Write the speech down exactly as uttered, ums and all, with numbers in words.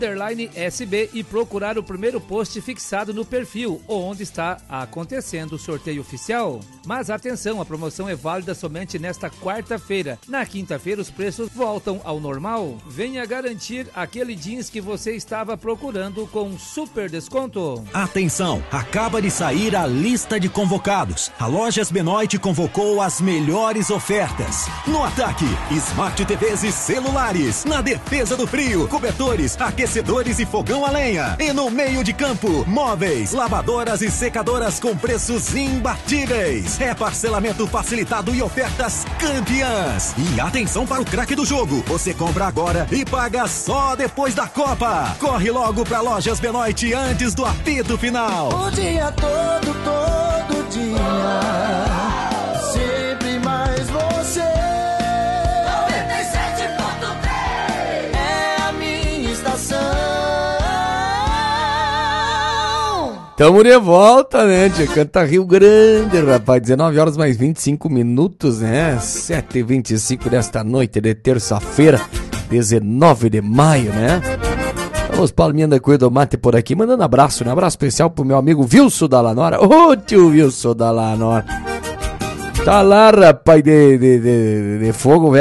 underline S B e procurar o primeiro post fixado no perfil, onde está acontecendo o sorteio oficial. Mas atenção, a promoção é válida somente nesta quarta-feira. Na quinta-feira os preços voltam ao normal. Venha garantir aquele jeans que você estava procurando com super desconto. Atenção, acaba de sair a lista de convocados. A Lojas Benoit convocou as melhores ofertas. No ataque, Smart T Vs e celulares. Na defesa do frio, cobertores, aquecedores e fogão a lenha. E no meio de campo, móveis, lavadoras e secadoras com preços imbatíveis. É parcelamento facilitado e ofertas campeãs. E atenção para o craque do jogo. Você compra agora e paga só depois da Copa. Corre logo para Lojas Benoit antes do apito final. O dia todo, todo dia. Sempre mais você. noventa e sete ponto três é a minha estação. Tamo de volta, né? De Canta Rio Grande, rapaz. dezenove horas mais vinte e cinco minutos, né? sete e vinte e cinco desta noite de terça-feira, dezenove de maio, né? Vamos, Palminha da Coelho do Mate por aqui, mandando abraço, né? Abraço especial pro meu amigo Wilson da Lanora. Ô, oh, tio Wilson da Lanora. Tá lá, rapaz, de, de, de, de fogo, velho.